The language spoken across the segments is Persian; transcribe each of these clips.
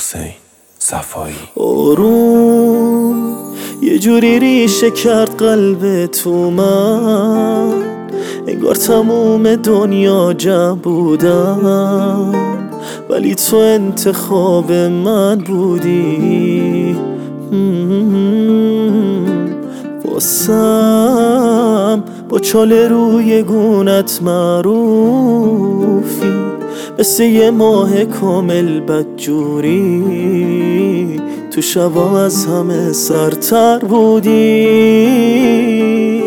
حسین صفایی. آروم یه جوری ریشه کرد قلب تو من، انگار تموم دنیا جمع بودم، ولی تو انتخاب من بودی. واسم با چاله روی گونت معروفی، مثل یه ماه کامل بدجوری، تو شبام از همه سرتر بودی.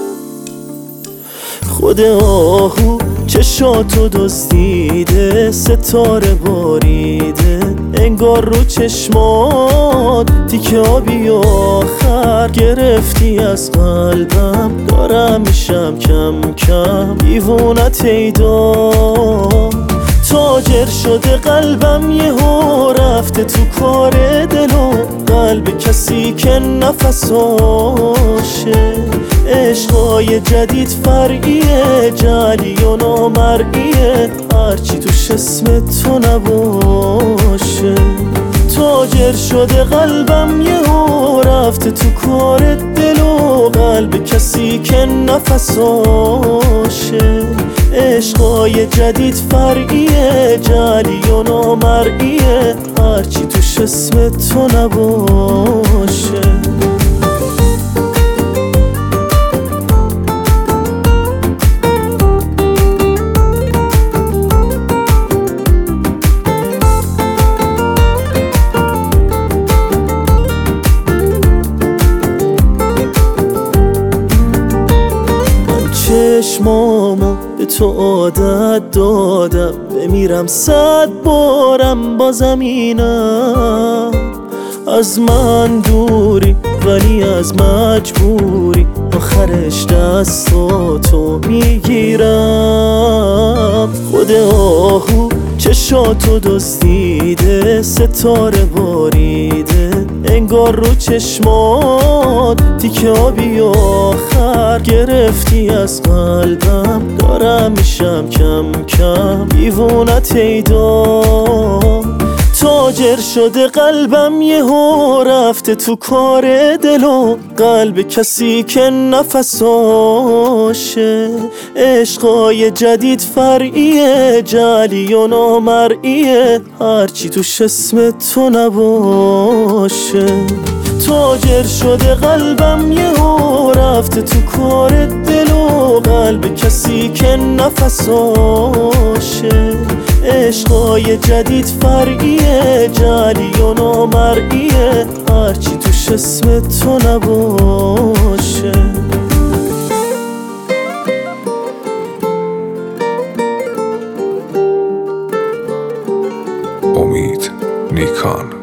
خود آهو چشاتو دزدیده، ستاره باریده، انگار رو چشمات تیکه آبی آخر گرفتی از قلبم. دارم میشم کم کم دیوونت ایدا، تاجر شده قلبم یهو رفته تو کار دلو، قلب کسی که نفساشه. عشقای جدید فرعیه، جعلی و نامرئیه، هرچی توش اسم تو نباشه. تاجر شده قلبم یهو رفته تو کار دلو، قلب کسی که نفساشه. عشقای جدید فرعیه، جعلی و نامرئیه، هرچی توش اسم تو نباشه. چشمامو به تو عادت دادم، بمیرم 100 بارم بازم اینم. از من دوری ولی از مجبوری، آخرش دستاتو میگیرم. خود آهو چشاتو دزدیده، ستاره باریده، انگار رو چشمات تیکه آبی آخر گرفتی از قلبم. دارم میشم کم کم دیوونت ایدا، تاجر شده قلبم یهو رفته تو کار دلو، قلب کسی که نفساشه. عشقای جدید فرعیه، جعلی و نامرئیه، هرچی توش اسم تو نباشه. تاجر شده قلبم یهو رفته تو کار دلو، قلب کسی که نفساشه. عشقای جدید فرعیه، جعلی و نامرئیه، هرچی توش اسم تو نباشه. امید نیکان.